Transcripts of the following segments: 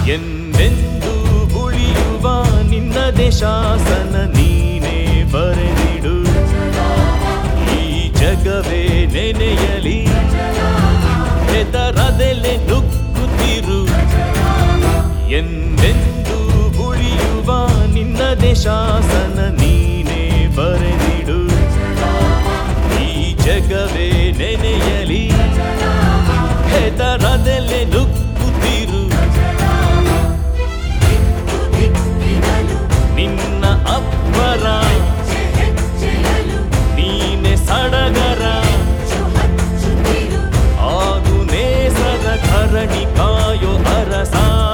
ಎಂದೆಂದೂ ಉಳಿಯುವ ನಿನ್ನದೇ ಶಾಸನ ನೀನೇ ಬರೆದಿಡು. ಈ ಜಗವೇ ನೆನೆಯಲಿ ಹೆದರದೆಲೆ ನುಗ್ಗುತ್ತಿರು. ಎಂದೆಂದೂ ಉಳಿಯುವ ನಿನ್ನದೇ ಶಾಸನ ನೀನೇ ಬರೆದಿಡು. ಈ ಜಗವೇ ನೆನೆಯಲಿ ಹೆದರದೆಲೆ ನುಗ್ಗುತ್ತಿರು. ನಿನ್ನ ಅಬ್ಬರ ನೀನೆ ಸಡಗರ ಆಗು ನೇಸರ ಧರಣಿ ಕಾಯೋ ಅರಸ.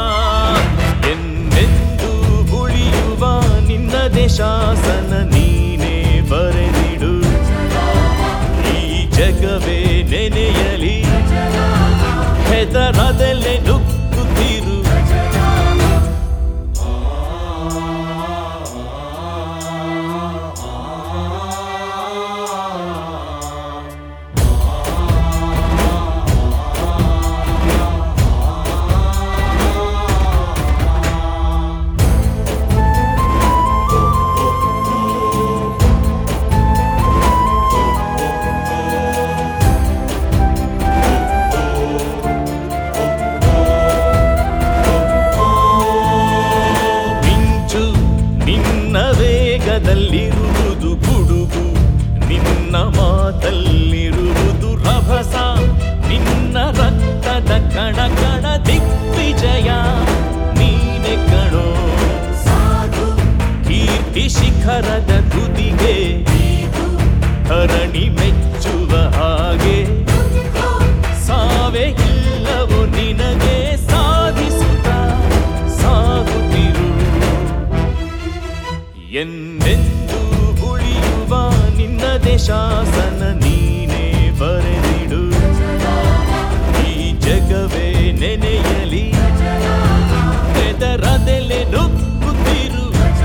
ಎಂದೆಂದೂ ಉಳಿಯುವ ನಿನ್ನದೇ ಶಾಸನ ನೀನೇ ಬರೆದಿಡು. ಈ ಜಗವೇ ನೆನೆಯಲಿ ಹೆದರದೆಲೆ ನುಗ್ಗುತ್ತಿರು. ವೇಗದಲ್ಲಿರುವುದು ಗುಡುಗು, ನಿನ್ನ ಮಾತಲ್ಲಿರುವುದು ರಭಸ. ನಿನ್ನ ರಕ್ತದ ಕಣ ಕಣ ದಿಗ್ವಿಜಯ ನೀನೆ ಕಣೋ. ಕೀರ್ತಿ ಶಿಖರದ ತುದಿಗೆ ಧರಣಿ ಮೆಚ್ಚುವ ಹಾಗೆ ಸಾವೇ ಇಲ್ಲವೋ ನಿನಗೆ ಸಾಧಿಸುತ್ತ ಸಾಗುತ್ತಿರು. ಎಂದೆಂದೂ ಉಳಿಯುವ ನಿನ್ನದೇ ಶಾಸನ ನೀನೇ ಬರೆದಿಡು. ಈ ಜಗವೇ ನೆನೆಯಲಿ ಹೆದರದೆಲೆ ನುಗ್ಗುತ್ತಿರು.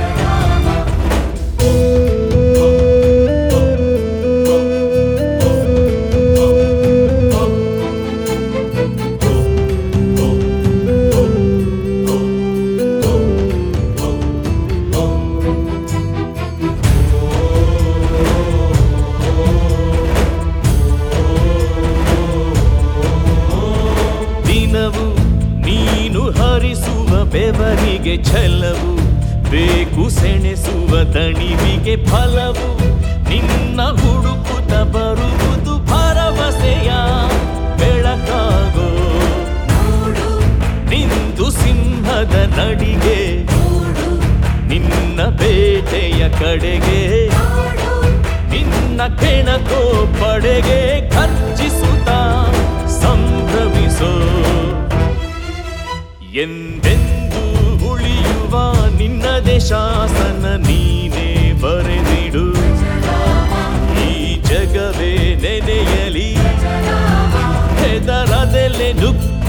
ನೀನು ಹರಿಸುವ ಬೆವರಿಗೆ ಛಲವು ಬೇಕು, ಸೆಣೆಸುವ ದಣಿವಿಗೆ ಫಲವು. ನಿನ್ನ ಹುಡುಕುತ್ತ ಬರುವುದು ಭರವಸೆಯ ಬೆಳಕಾಗೋ. ನಿಂದು ಸಿಂಹದ ನಡಿಗೆ ನಿನ್ನ ಬೇಟೆಯ ಕಡೆಗೆ ನಿನ್ನ ಕೆಣಕೋ ಪಡೆಗೆ ಖರ್ಚಿಸುತ್ತ ಸಂಭ್ರಮಿಸೋ. ಎಂದೆಂದೂ ಉಳಿಯುವ ನಿನ್ನದೇ ಶಾಸನ ನೀನೇ ಬರೆದಿಡು. ಈ ಜಗವೇ ನೆನೆಯಲಿ ಹೆದರದೆಲೆ ನುಗ್ಗು